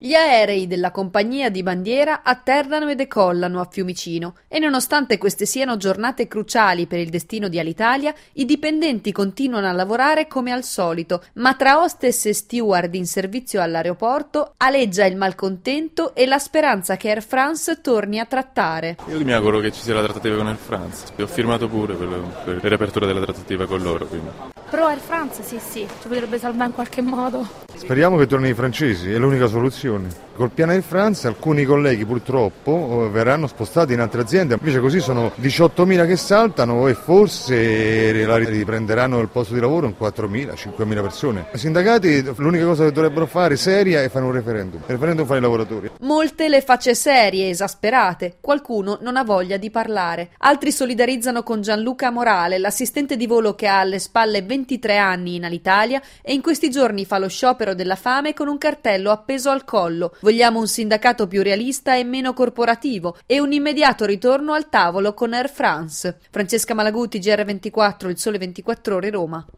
Gli aerei della compagnia di bandiera atterrano e decollano a Fiumicino e nonostante queste siano giornate cruciali per il destino di Alitalia, i dipendenti continuano a lavorare come al solito, ma tra hostess e steward in servizio all'aeroporto aleggia il malcontento e la speranza che Air France torni a trattare. Io mi auguro che ci sia la trattativa con Air France. Ho firmato pure per la riapertura della trattativa con loro. Quindi. Però Air France sì, ci potrebbe salvare in qualche modo. Speriamo che tornino i francesi, è l'unica soluzione. Col piano Air France alcuni colleghi purtroppo verranno spostati in altre aziende, invece così sono 18.000 che saltano e forse riprenderanno il posto di lavoro in 4.000, 5.000 persone. I sindacati l'unica cosa che dovrebbero fare seria è fare un referendum. Il referendum fa i lavoratori. Molte le facce serie, esasperate, qualcuno non ha voglia di parlare. Altri solidarizzano con Gianluca Morale, l'assistente di volo che ha alle spalle 23 anni in Alitalia e in questi giorni fa lo sciopero della fame con un cartello appeso al collo. Vogliamo un sindacato più realista e meno corporativo e un immediato ritorno al tavolo con Air France. Francesca Malaguti, GR24, Il Sole 24 Ore, Roma.